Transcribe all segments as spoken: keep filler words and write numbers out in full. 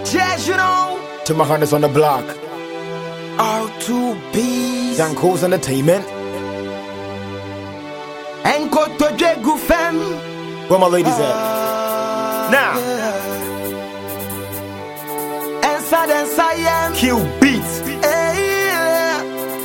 Jazz, you know. To my hunters on the block. R two B's. Young Cole's Entertainment. And Koto Jegu Fem. Where my ladies at? Now. Inside and Siam. Q Beats. Hey,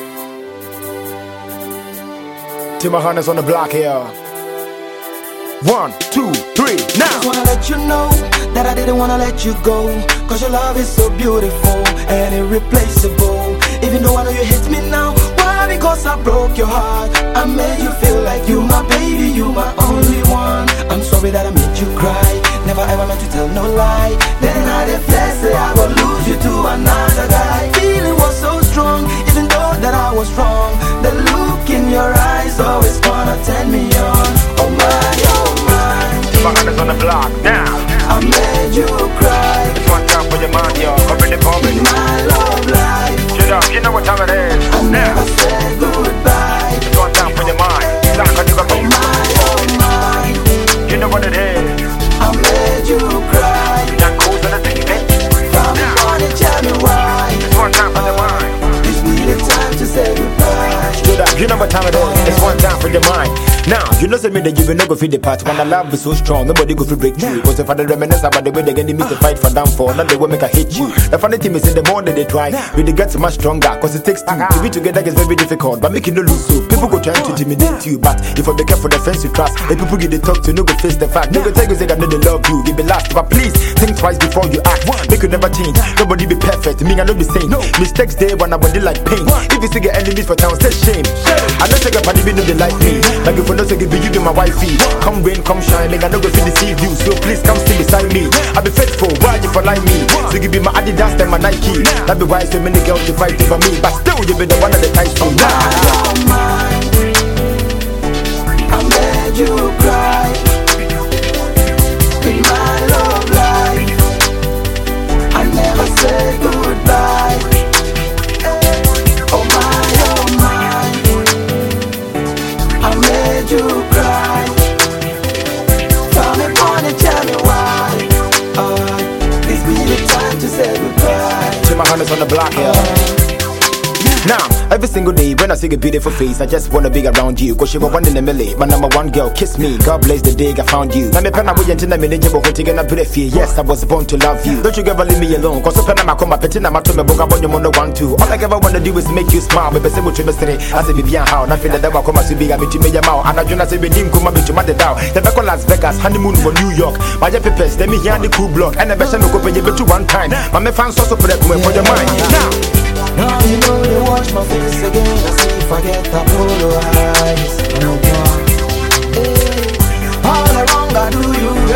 To my hunters on the block here. One, two, three, now. I just wanna let you know that I didn't wanna let you go, cause your love is so beautiful and irreplaceable. Even though I know you hate me now, why? Because I broke your heart. I made you feel like you my baby, you my only one. I'm sorry that I made you cry, never ever meant to tell no lie. Then I reflect, say I will lose you to another guy. Feeling was so strong, even though that I was wrong. The look in your eyes always gonna turn me on. Oh my, oh my. My hunters on the block, now. I made you cry. It's one time for your mind, yo. Up in the moment. My love life. Shut up, you know what time it is. I Now. never said goodbye. It's one time for your mind. Time for you to Oh my, oh my. You know what it is. I made you cry. Young Cole's Entertainment. From the morning, tell me why. It's one time for your mind. It's really time to say goodbye. Shut up, you know what time it is. It's one time for your mind. Now, you know say me that you will never feel the part. When the love is so strong, nobody go feel break through. Because if I reminisce about the way they get me to fight for downfall, not the way make I hate you. The funny thing is in the more that they try, we they get so much stronger. Cause it takes two to be together is very difficult. But making no lose so people go trying to intimidate you. But if I be careful the friends you trust, the people get the talk to no go face the fact. No go tell you say I know they love you, give it last. But please think twice before you act. Make you never change. Nobody be perfect. Me I know be same. Mistakes there when I body like pain. If you see get enemies for town, say shame. I know say somebody be know they like me. Like if I know say give you do my wifey. Come rain, come shine, nigga, I no go feel deceive you. So please come sit beside me. I be faithful, why you for like me? So you be my Adidas and my Nike. That be why so many girls to fight over me. But still you be the one of the types to Oh my, I made you cry. In my love life, I never say goodbye. Oh my, oh my, I made you cry. Tell me, wanna tell me why. Uh, this be the time to say goodbye. To my hunters on the block here. Now, every single day when I see a beautiful face, I just wanna be around you. Cause you were one in a million, my number one girl, kiss me. God bless the day I found you. Now me pen away until I'm in the but taking a breath here. Yes, I was born to love you. Don't you ever leave me alone. Cause open my come up, petting my to me book about your mono one two. All I ever wanna do is make you smile. Me say what you mystery. I say Vivian how. Nothing that ever come as big, I meet you me your mouth. And I just say we dim come to my down. The back on Las Vegas, honeymoon for New York. My papers, let me hear the cool block. And the best I go pay you to one time. My me fans also for that for your mind. Now. Now you know they watch my face again. I see if I get that polo eyes. Oh God, hey, all the wrong I do you.